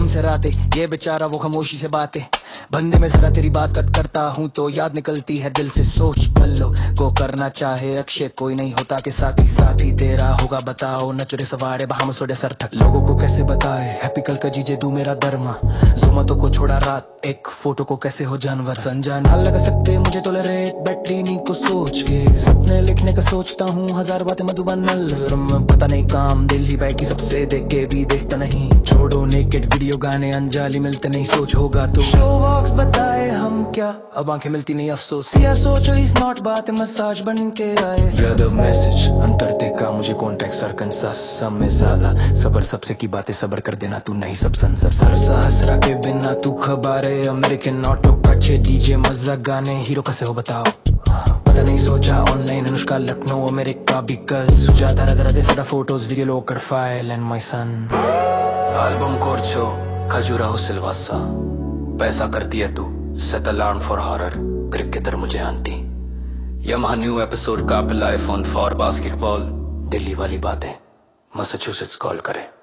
से रातें, ये बेचारा वो खामोशी से बातें। बंदे में जरा तेरी बात कट करता हूँ तो याद निकलती है दिल से। सोच पल्लो को करना चाहे अक्षय, कोई नहीं होता के साथी तेरा होगा बताओ। नचुरे सवारे बहाम सोडे सर ठक, लोगों को कैसे बताए हैप्पी कल का जीजे डू मेरा धर्मा। जोमतो को छोड़ा रात, एक फोटो को कैसे हो जानवर। संजा ना लगा सकते मुझे तो रेत बैटरी नी को सोच के। सपने लिखने का सोचता हूँ, हजार बातें मधुबन पता नहीं काम। दिल ही बैठी सबसे देख के भी देखता नहीं। छोड़ो नेकेड वीडियो गाने अंजाली मिलते नहीं, सोच होगा तो शो वॉक्स बताए हम क्या, अब आंखें मिलती नहीं अफसोस। या सोचो इस नॉट बात मसाज बन के आए। याद मैसेज अंतर देखा मुझे कॉन्टेक्ट सरकंसा समय ज्यादा सबर सबसे की बातें सबर कर देना तू नहीं सब संसर। सरसा हसरा के बिना तू खबारे अमेरिकन ऑटो अच्छे डीजे मजा गाने हीरो कैसे हो बताओ। पता नहीं सोचा online Anushka Lucknow America because Sujata रदरदे सदा photos video locker file and my son. Album कोर्चो खजुराहो सिल्वासा पैसा करती है तू set alarm for horror cricketer मुझे आंटी। यमहा न्यू एपिसोड का Apple iPhone for basketball. Delhi वाली बातें मैसाचुसेट्स कॉल करे।